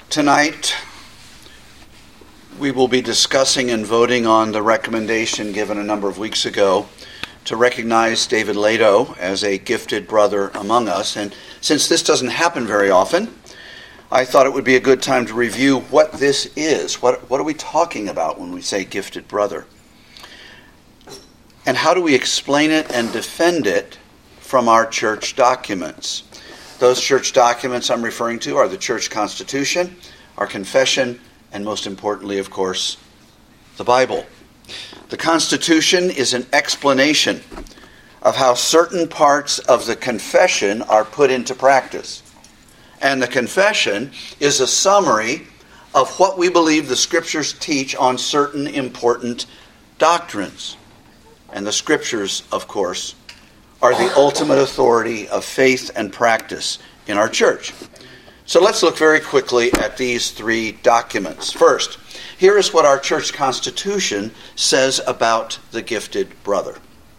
Tonight, we will be discussing and voting on the recommendation given a number of weeks ago to recognize David Lato as a gifted brother among us. And since this doesn't happen very often, I thought it would be a good time to review what this is. What are we talking about when we say gifted brother? And how do we explain it and defend it from our church documents? Those church documents I'm referring to are the church constitution, our confession, and most importantly, of course, the Bible. The Constitution is an explanation of how certain parts of the confession are put into practice. And the confession is a summary of what we believe the Scriptures teach on certain important doctrines. And the Scriptures, of course, are the ultimate authority of faith and practice in our church. So let's look very quickly at these three documents. First, here is what our church constitution says about the gifted brother.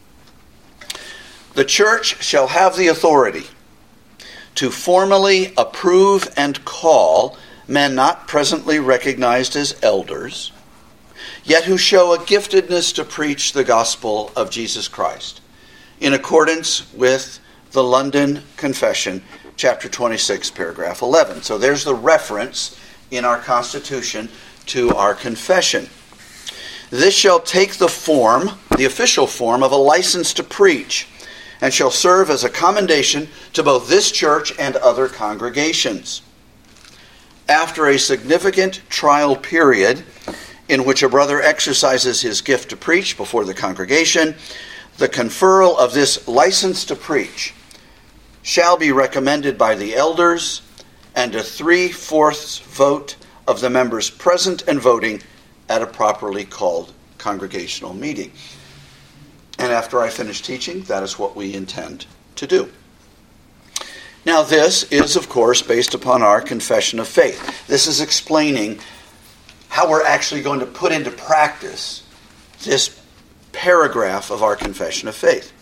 The church shall have the authority to formally approve and call men not presently recognized as elders, yet who show a giftedness to preach the gospel of Jesus Christ, in accordance with the London Confession, chapter 26, paragraph 11. So there's the reference in our Constitution to our confession. This shall take the form, the official form, of a license to preach, and shall serve as a commendation to both this church and other congregations. After a significant trial period in which a brother exercises his gift to preach before the congregation, the conferral of this license to preach shall be recommended by the elders and a 3/4 vote of the members present and voting at a properly called congregational meeting. And after I finish teaching, that is what we intend to do. Now this is, of course, based upon our confession of faith. This is explaining how we're actually going to put into practice this paragraph of our confession of faith.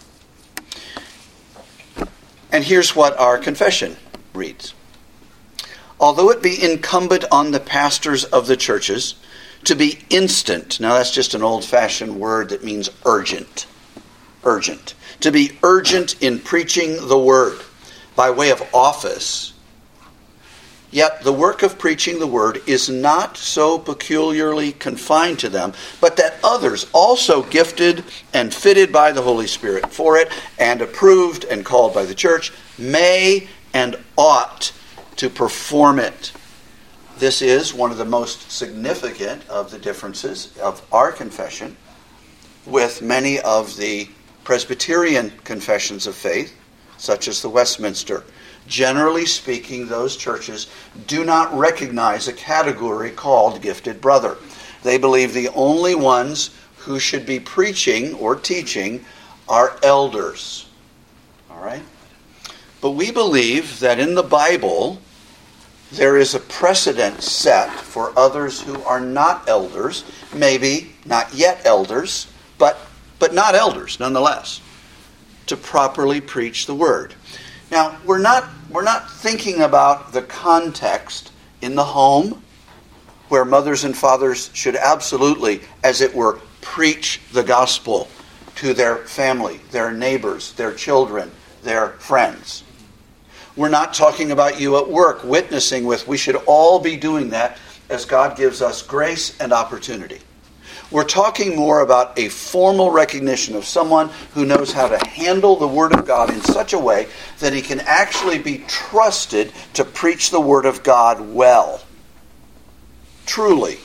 And here's what our confession reads. Although it be incumbent on the pastors of the churches to be instant, now that's just an old-fashioned word that means urgent, to be urgent in preaching the word by way of office, yet the work of preaching the word is not so peculiarly confined to them, but that others also gifted and fitted by the Holy Spirit for it, and approved and called by the church, may and ought to perform it. This is one of the most significant of the differences of our confession with many of the Presbyterian confessions of faith, such as the Westminster. Generally speaking, those churches do not recognize a category called gifted brother. They believe the only ones who should be preaching or teaching are elders. All right? But we believe that in the Bible, there is a precedent set for others who are not elders, maybe not yet elders, but not elders nonetheless, to properly preach the word. Now, we're not thinking about the context in the home, where mothers and fathers should absolutely, as it were, preach the gospel to their family, their neighbors, their children, their friends. We're not talking about you at work, witnessing with. We should all be doing that as God gives us grace and opportunity. We're talking more about a formal recognition of someone who knows how to handle the Word of God in such a way that he can actually be trusted to preach the Word of God well. Truly.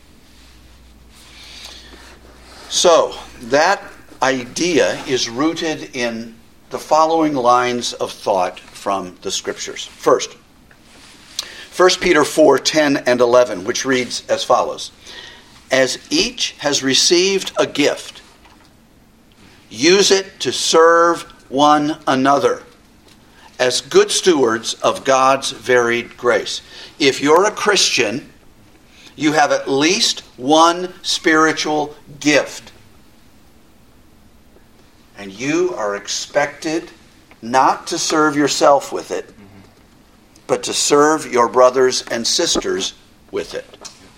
So, that idea is rooted in the following lines of thought from the Scriptures. First, 1 Peter 4:10 and 11, which reads as follows. As each has received a gift, use it to serve one another as good stewards of God's varied grace. If you're a Christian, you have at least one spiritual gift. And you are expected not to serve yourself with it, but to serve your brothers and sisters with it.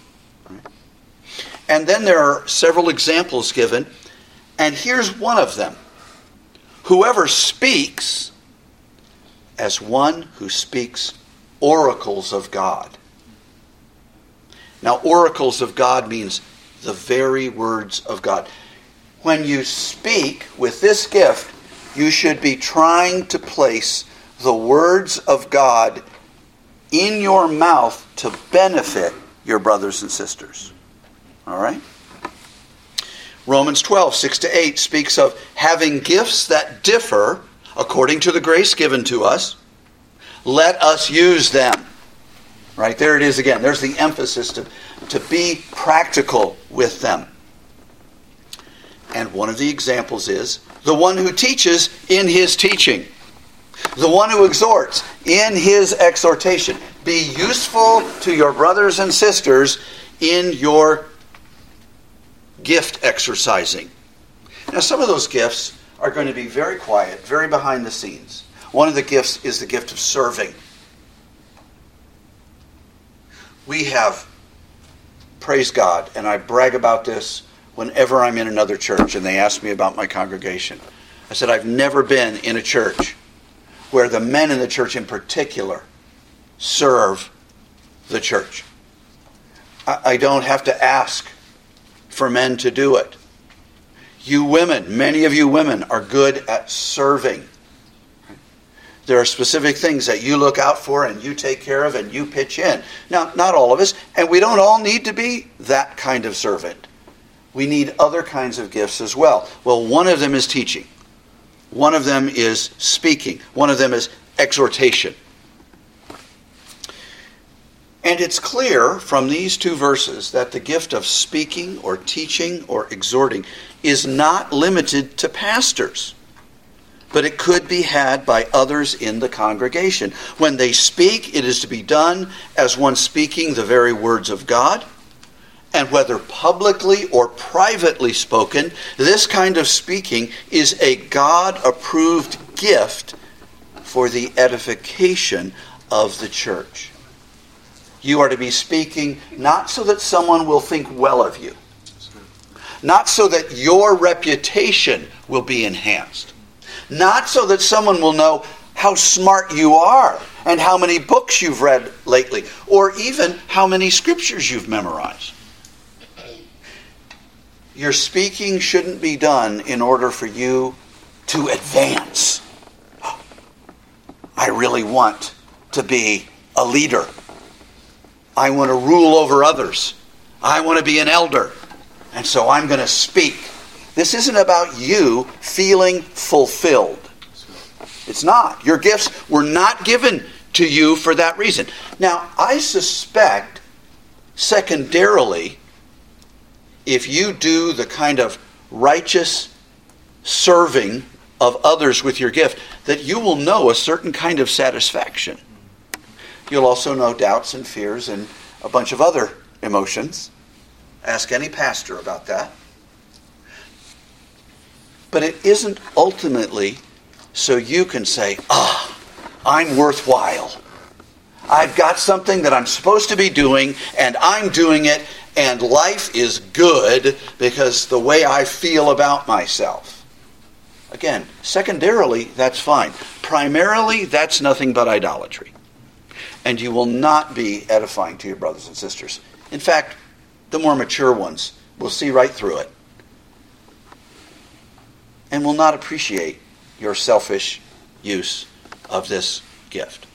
And then there are several examples given, and here's one of them. Whoever speaks as one who speaks oracles of God. Now, oracles of God means the very words of God. When you speak with this gift, you should be trying to place the words of God in your mouth to benefit your brothers and sisters. All right? Romans 12, 6-8 speaks of having gifts that differ according to the grace given to us. Let us use them. Right? There it is again. There's the emphasis to be practical with them. And one of the examples is the one who teaches in his teaching. The one who exhorts in his exhortation. Be useful to your brothers and sisters in your gift exercising. Now, some of those gifts are going to be very quiet, very behind the scenes. One of the gifts is the gift of serving. We have, praise God, and I brag about this whenever I'm in another church and they ask me about my congregation. I said, I've never been in a church where the men in the church in particular serve the church. I don't have to ask for men to do it. You women, many of you women are good at serving. There are specific things that you look out for and you take care of and you pitch in. Now, not all of us, and we don't all need to be that kind of servant. We need other kinds of gifts as well. Well, one of them is teaching. One of them is speaking. One of them is exhortation. And it's clear from these two verses that the gift of speaking or teaching or exhorting is not limited to pastors, but it could be had by others in the congregation. When they speak, it is to be done as one speaking the very words of God. And whether publicly or privately spoken, this kind of speaking is a God-approved gift for the edification of the church. You are to be speaking not so that someone will think well of you, not so that your reputation will be enhanced, not so that someone will know how smart you are and how many books you've read lately, or even how many scriptures you've memorized. Your speaking shouldn't be done in order for you to advance. I really want to be a leader. I want to rule over others. I want to be an elder. And so I'm going to speak. This isn't about you feeling fulfilled. It's not. Your gifts were not given to you for that reason. Now, I suspect, secondarily, if you do the kind of righteous serving of others with your gift, that you will know a certain kind of satisfaction. You'll also know doubts and fears and a bunch of other emotions. Ask any pastor about that. But it isn't ultimately so you can say, I'm worthwhile. I've got something that I'm supposed to be doing, and I'm doing it, and life is good because the way I feel about myself. Again, secondarily, that's fine. Primarily, that's nothing but idolatry. And you will not be edifying to your brothers and sisters. In fact, the more mature ones will see right through it and will not appreciate your selfish use of this gift.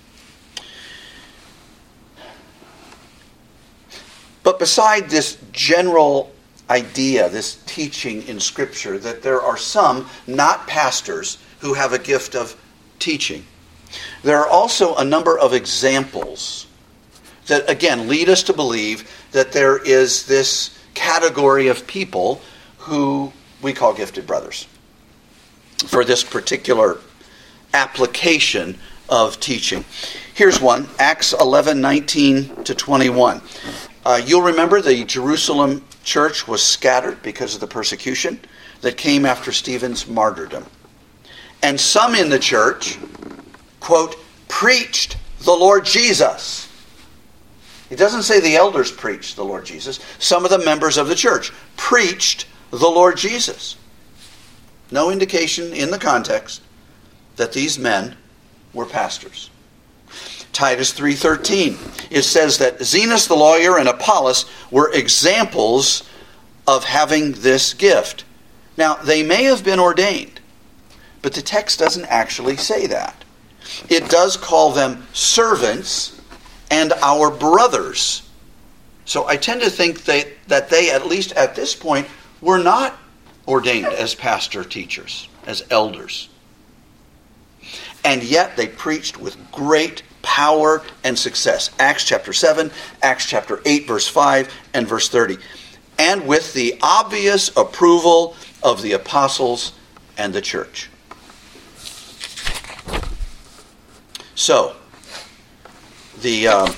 But beside this general idea, this teaching in Scripture, that there are some, not pastors, who have a gift of teaching, there are also a number of examples that, again, lead us to believe that there is this category of people who we call gifted brothers for this particular application of teaching. Here's one, Acts 11:19-21. You'll remember the Jerusalem church was scattered because of the persecution that came after Stephen's martyrdom. And some in the church, quote, preached the Lord Jesus. It doesn't say the elders preached the Lord Jesus. Some of the members of the church preached the Lord Jesus. No indication in the context that these men were pastors. Titus 3:13. It says that Zenas the lawyer and Apollos were examples of having this gift. Now, they may have been ordained, but the text doesn't actually say that. It does call them servants and our brothers. So I tend to think that they, at least at this point, were not ordained as pastor teachers, as elders. And yet they preached with great power and success. Acts chapter 7, Acts chapter 8, verse 5, and verse 30. And with the obvious approval of the apostles and the church. So, I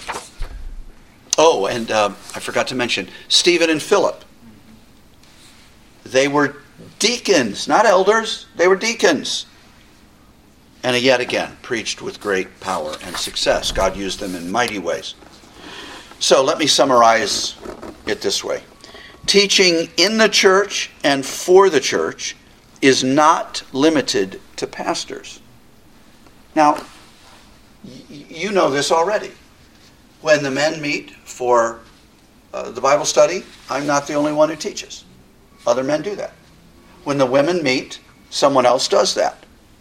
forgot to mention, Stephen and Philip. They were deacons, not elders. They were deacons. And yet again, preached with great power and success. God used them in mighty ways. So let me summarize it this way. Teaching in the church and for the church is not limited to pastors. Now, you know this already. When the men meet for the Bible study, I'm not the only one who teaches. Other men do that. When the women meet, someone else does that.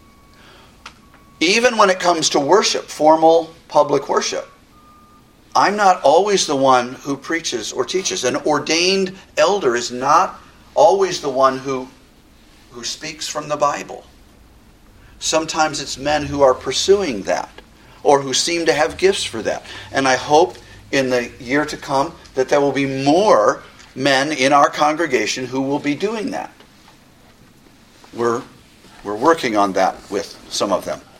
Even when it comes to worship, formal public worship, I'm not always the one who preaches or teaches. An ordained elder is not always the one who speaks from the Bible. Sometimes it's men who are pursuing that or who seem to have gifts for that. And I hope in the year to come that there will be more men in our congregation who will be doing that. We're working on that with some of them.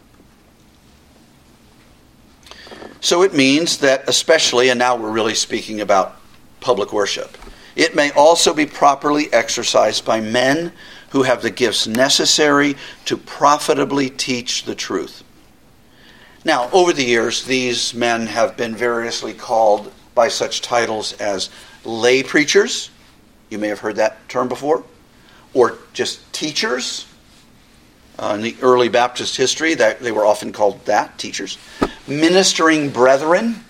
So it means that especially, and now we're really speaking about public worship, it may also be properly exercised by men who have the gifts necessary to profitably teach the truth. Now, over the years, these men have been variously called by such titles as lay preachers. You may have heard that term before. Or just teachers. In the early Baptist history, that they were often called that, teachers. Ministering brethren,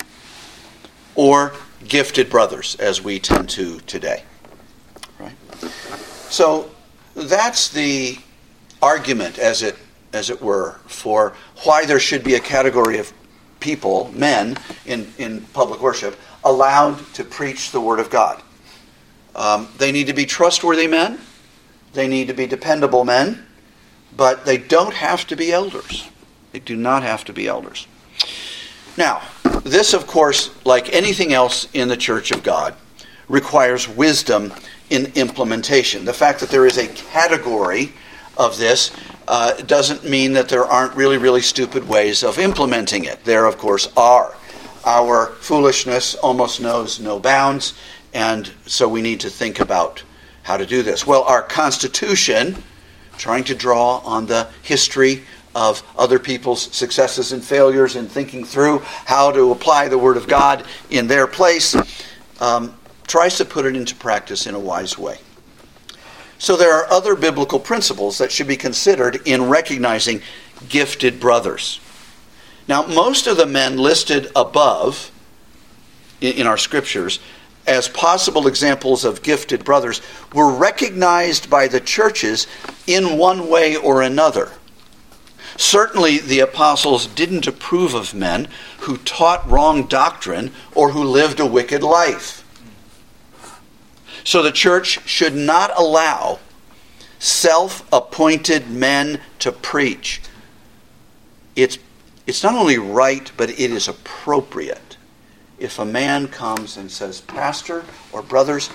or gifted brothers, as we tend to today. Right? So that's the argument, as it were, for why there should be a category of people, men, in public worship, allowed to preach the Word of God. They need to be trustworthy men. They need to be dependable men. But they don't have to be elders. They do not have to be elders. Now, this, of course, like anything else in the Church of God, requires wisdom in implementation. The fact that there is a category of this doesn't mean that there aren't really, really stupid ways of implementing it. There, of course, are. Our foolishness almost knows no bounds, and so we need to think about how to do this. Well, our Constitution, trying to draw on the history of other people's successes and failures and thinking through how to apply the Word of God in their place, tries to put it into practice in a wise way. So there are other biblical principles that should be considered in recognizing gifted brothers. Now, most of the men listed above in our scriptures as possible examples of gifted brothers were recognized by the churches in one way or another. Certainly, the apostles didn't approve of men who taught wrong doctrine or who lived a wicked life. So the church should not allow self-appointed men to preach. It's not only right, but it is appropriate. If a man comes and says, Pastor or brothers,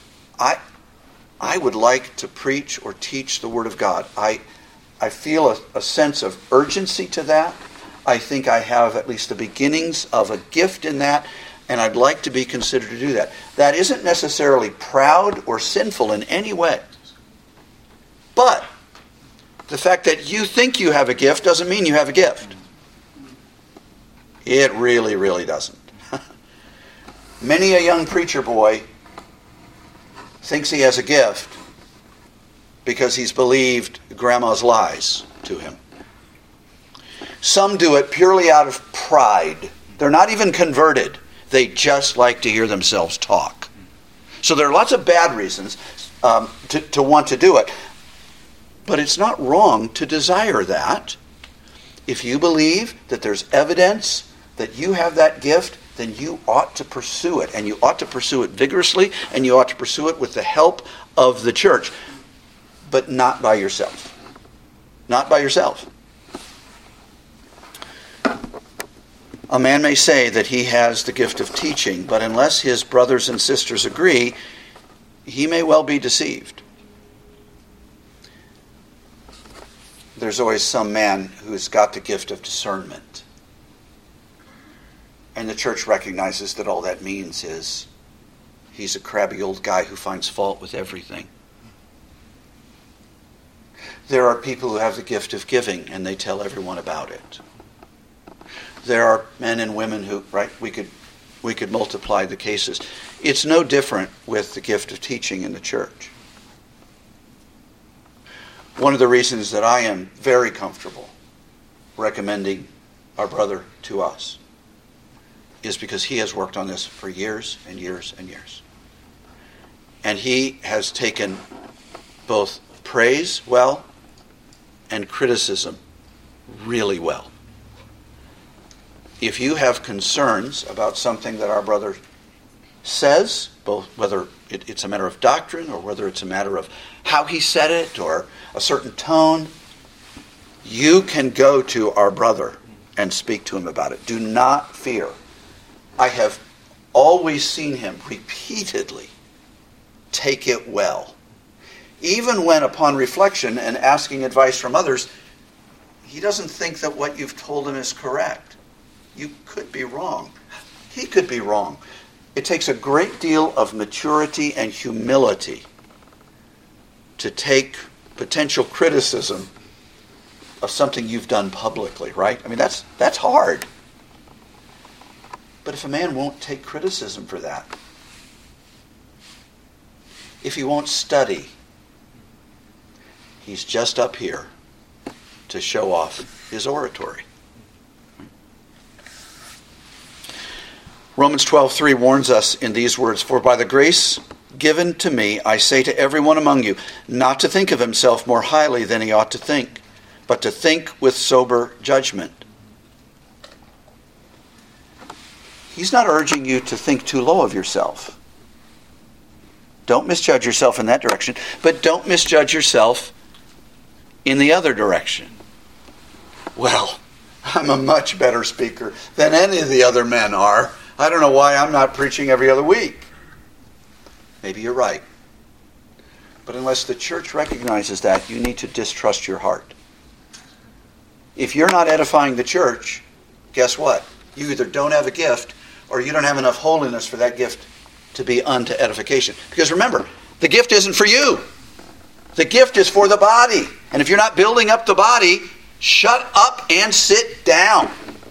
I would like to preach or teach the Word of God. I feel a sense of urgency to that. I think I have at least the beginnings of a gift in that, and I'd like to be considered to do that. That isn't necessarily proud or sinful in any way. But the fact that you think you have a gift doesn't mean you have a gift. It really, really doesn't. Many a young preacher boy thinks he has a gift because he's believed grandma's lies to him. Some do it purely out of pride. They're not even converted. They just like to hear themselves talk. So there are lots of bad reasons to want to do it. But it's not wrong to desire that. If you believe that there's evidence that you have that gift, then you ought to pursue it. And you ought to pursue it vigorously, and you ought to pursue it with the help of the church. But not by yourself. Not by yourself. A man may say that he has the gift of teaching, but unless his brothers and sisters agree, he may well be deceived. There's always some man who's got the gift of discernment. And the church recognizes that all that means is he's a crabby old guy who finds fault with everything. There are people who have the gift of giving, and they tell everyone about it. There are men and women who, right, we could multiply the cases. It's no different with the gift of teaching in the church. One of the reasons that I am very comfortable recommending our brother to us is because he has worked on this for years and years and years. And he has taken both praise well and criticism really well. If you have concerns about something that our brother says, both whether it's a matter of doctrine or whether it's a matter of how he said it or a certain tone, you can go to our brother and speak to him about it. Do not fear. I have always seen him repeatedly take it well. Even when upon reflection and asking advice from others, he doesn't think that what you've told him is correct. You could be wrong. He could be wrong. It takes a great deal of maturity and humility to take potential criticism of something you've done publicly, right? I mean, that's hard. But if a man won't take criticism for that, if he won't study, he's just up here to show off his oratory. Romans 12:3 warns us in these words, "For by the grace given to me, I say to everyone among you, not to think of himself more highly than he ought to think, but to think with sober judgment." He's not urging you to think too low of yourself. Don't misjudge yourself in that direction, but don't misjudge yourself in the other direction. Well, I'm a much better speaker than any of the other men are. I don't know why I'm not preaching every other week. Maybe you're right. But unless the church recognizes that, you need to distrust your heart. If you're not edifying the church, guess what? You either don't have a gift or you don't have enough holiness for that gift to be unto edification. Because remember, the gift isn't for you. The gift is for the body. And if you're not building up the body, shut up and sit down.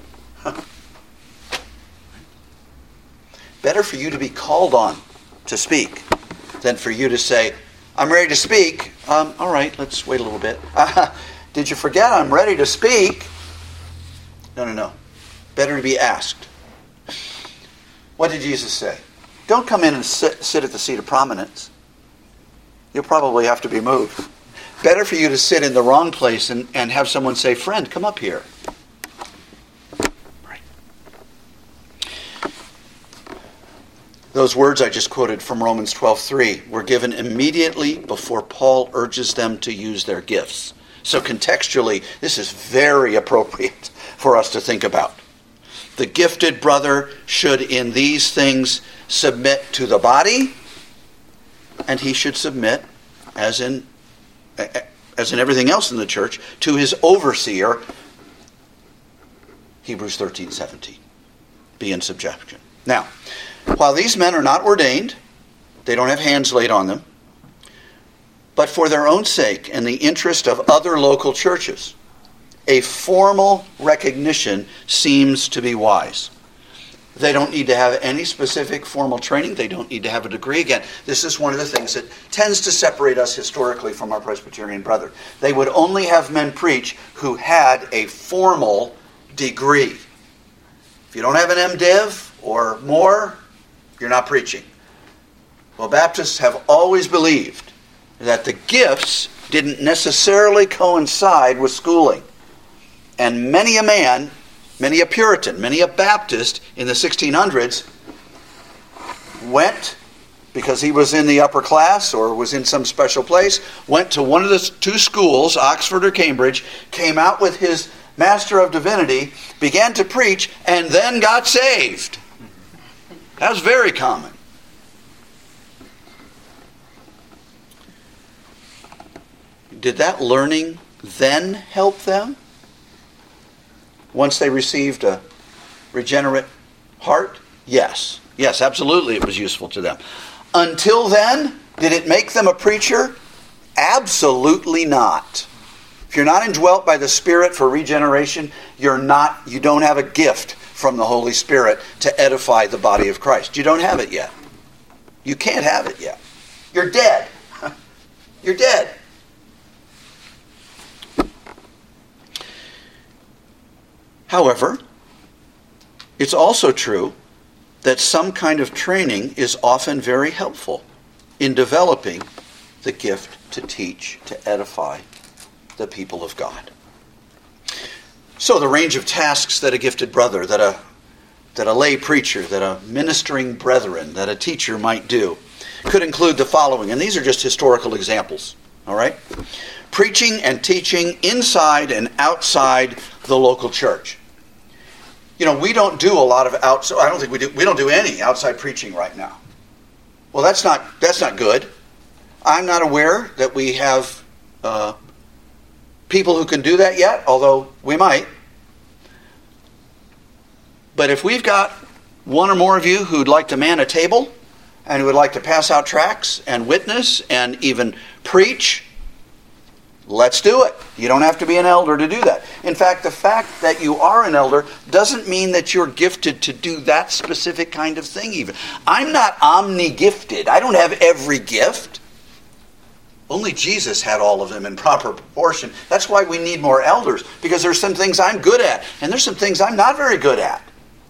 Better for you to be called on to speak than for you to say, "I'm ready to speak." All right, let's wait a little bit. Did you forget I'm ready to speak? No. Better to be asked. What did Jesus say? Don't come in and sit at the seat of prominence. You'll probably have to be moved. Better for you to sit in the wrong place and have someone say, "Friend, come up here." Right. Those words I just quoted from Romans 12:3 were given immediately before Paul urges them to use their gifts. So contextually, this is very appropriate for us to think about. The gifted brother should in these things submit to the body, and he should submit, as in everything else in the church, to his overseer. Hebrews 13:17. Be in subjection. Now, while these men are not ordained, they don't have hands laid on them, but for their own sake and the interest of other local churches, a formal recognition seems to be wise. They don't need to have any specific formal training. They don't need to have a degree. Again, this is one of the things that tends to separate us historically from our Presbyterian brother. They would only have men preach who had a formal degree. If you don't have an MDiv or more, you're not preaching. Well, Baptists have always believed that the gifts didn't necessarily coincide with schooling. And many a man, many a Puritan, many a Baptist in the 1600s went, because he was in the upper class or was in some special place, went to one of the two schools, Oxford or Cambridge, came out with his Master of Divinity, began to preach, and then got saved. That was very common. Did that learning then help them? Once they received a regenerate heart? Yes. Yes, absolutely it was useful to them. Until then, did it make them a preacher? Absolutely not. If you're not indwelt by the Spirit for regeneration, you don't have a gift from the Holy Spirit to edify the body of Christ. You don't have it yet. You can't have it yet. You're dead. You're dead. However, it's also true that some kind of training is often very helpful in developing the gift to teach, to edify the people of God. So the range of tasks that a gifted brother, that a lay preacher, that a ministering brethren, that a teacher might do could include the following, and these are just historical examples, all right? Preaching and teaching inside and outside the local church. You know, we don't do a lot of outside. I don't think we do. We don't do any outside preaching right now. Well, that's not good. I'm not aware that we have people who can do that yet, although we might. But if we've got one or more of you who'd like to man a table and who would like to pass out tracts and witness and even preach, let's do it. You don't have to be an elder to do that. In fact, the fact that you are an elder doesn't mean that you're gifted to do that specific kind of thing even. I'm not omni-gifted. I don't have every gift. Only Jesus had all of them in proper proportion. That's why we need more elders, because there's some things I'm good at, and there's some things I'm not very good at.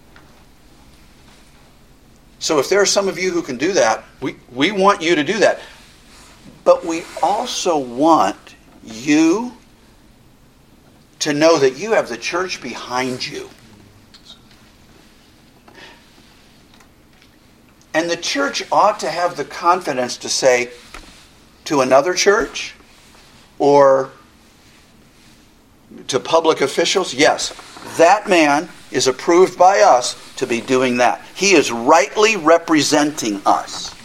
So if there are some of you who can do that, we want you to do that. But we also want you to know that you have the church behind you. And the church ought to have the confidence to say to another church or to public officials, yes, that man is approved by us to be doing that. He is rightly representing us.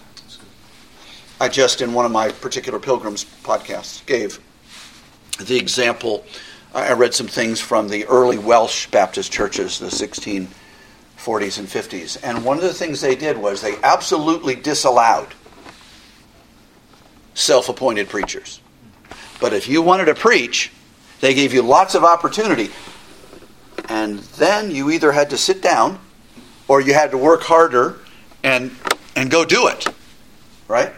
I just, in one of my particular Pilgrims podcasts, gave the example. I read some things from the early Welsh Baptist churches, the 1640s and 50s. And one of the things they did was they absolutely disallowed self-appointed preachers. But if you wanted to preach, they gave you lots of opportunity. And then you either had to sit down or you had to work harder and go do it. Right?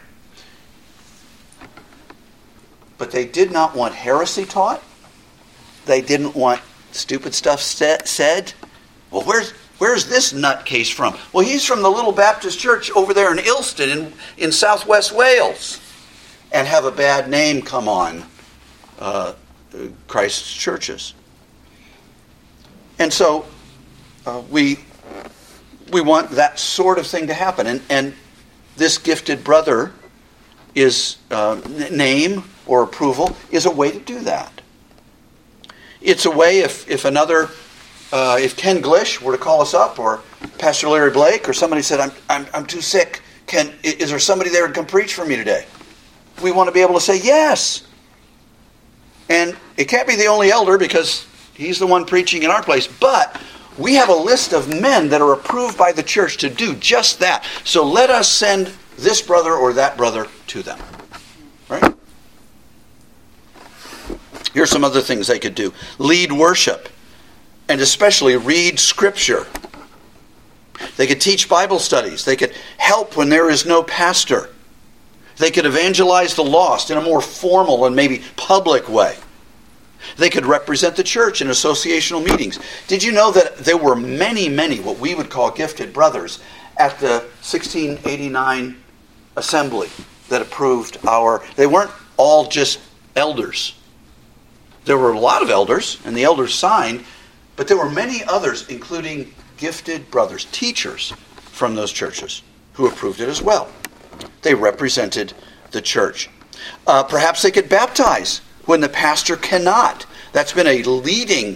But they did not want heresy taught. They didn't want stupid stuff said. Well, where's this nutcase from? Well, he's from the little Baptist church over there in Ilston in southwest Wales. And have a bad name come on Christ's churches. And so we want that sort of thing to happen. And this gifted brother is name or approval is a way to do that. It's a way if Ken Glish were to call us up, or Pastor Larry Blake, or somebody said, I'm too sick. Is there somebody there who can preach for me today? We want to be able to say yes. And it can't be the only elder because he's the one preaching in our place. But we have a list of men that are approved by the church to do just that. So let us send this brother or that brother to them. Right? Here's some other things they could do. Lead worship, and especially read Scripture. They could teach Bible studies. They could help when there is no pastor. They could evangelize the lost in a more formal and maybe public way. They could represent the church in associational meetings. Did you know that there were many, what we would call gifted brothers at the 1689 assembly that approved they weren't all just elders. There were a lot of elders, and the elders signed, but there were many others, including gifted brothers, teachers from those churches, who approved it as well. They represented the church. Perhaps they could baptize when the pastor cannot. That's been a leading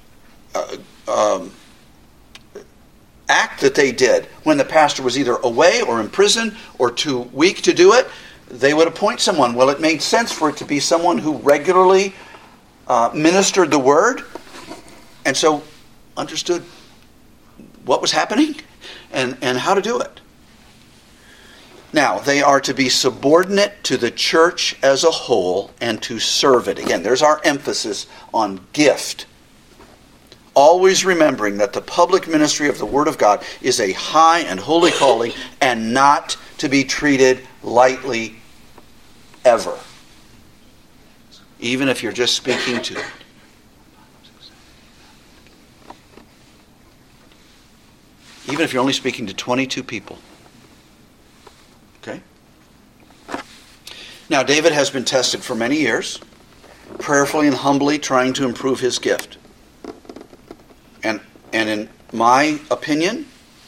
act that they did. When the pastor was either away or in prison or too weak to do it, they would appoint someone. Well, it made sense for it to be someone who regularly ministered the word, and so understood what was happening and how to do it. Now, they are to be subordinate to the church as a whole and to serve it. Again, there's our emphasis on gift. Always remembering that the public ministry of the Word of God is a high and holy calling and not to be treated lightly ever. Even if you're just speaking to it. Even if you're only speaking to 22 people. Okay? Now, David has been tested for many years, prayerfully and humbly trying to improve his gift. And in my opinion,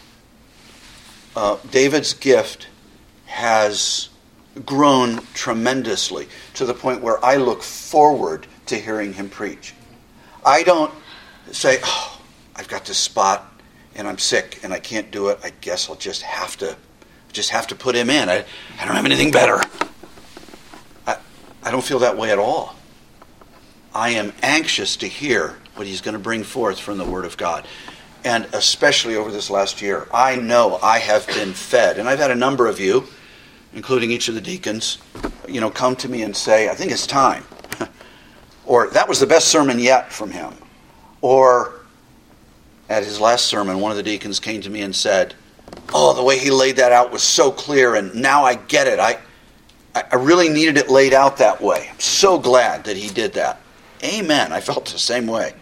David's gift has grown tremendously to the point where I look forward to hearing him preach. I don't say, I've got this spot and I'm sick and I can't do it. I guess I'll just have to put him in. I don't have anything better. I don't feel that way at all. I am anxious to hear what he's going to bring forth from the Word of God. And especially over this last year, I know I have been fed. And I've had a number of you, including each of the deacons, come to me and say, I think it's time. Or, that was the best sermon yet from him. Or, at his last sermon, one of the deacons came to me and said, the way he laid that out was so clear, and now I get it. I really needed it laid out that way. I'm so glad that he did that. Amen. I felt the same way.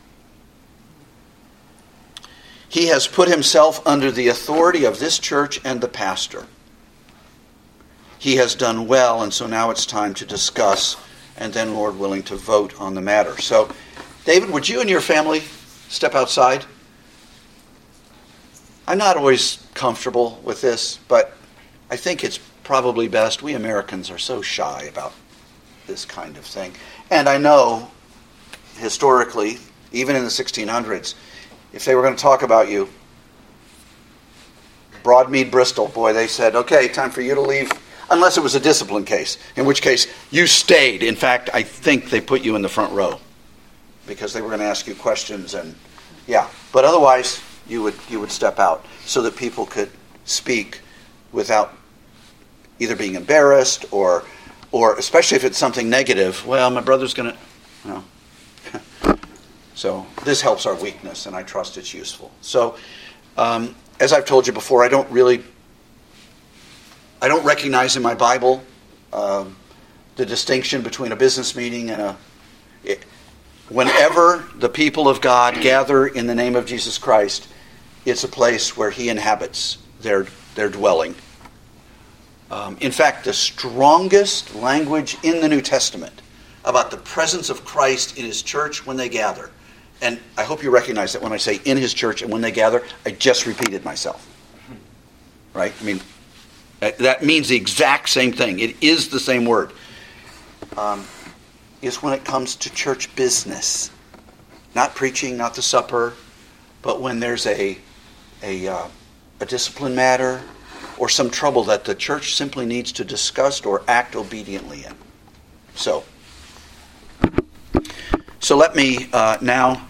He has put himself under the authority of this church and the pastor. He has done well, and so now it's time to discuss, and then, Lord willing, to vote on the matter. So, David, would you and your family step outside? I'm not always comfortable with this, but I think it's probably best. We Americans are so shy about this kind of thing. And I know, historically, even in the 1600s, if they were going to talk about you, Broadmead, Bristol, boy, they said, okay, time for you to leave, unless it was a discipline case, in which case you stayed. In fact, I think they put you in the front row because they were going to ask you questions, and but otherwise you would step out so that people could speak without either being embarrassed or especially if it's something negative. Well, my brother's going to, So this helps our weakness, and I trust it's useful. So, as I've told you before, I don't recognize in my Bible the distinction between a business meeting and whenever the people of God gather in the name of Jesus Christ, it's a place where He inhabits their dwelling. In fact, the strongest language in the New Testament about the presence of Christ in His church when they gather, and I hope you recognize that when I say in His church and when they gather, I just repeated myself. Right? I mean, that means the exact same thing. It is the same word. Is when it comes to church business. Not preaching, not the supper, but when there's a discipline matter or some trouble that the church simply needs to discuss or act obediently in. So let me now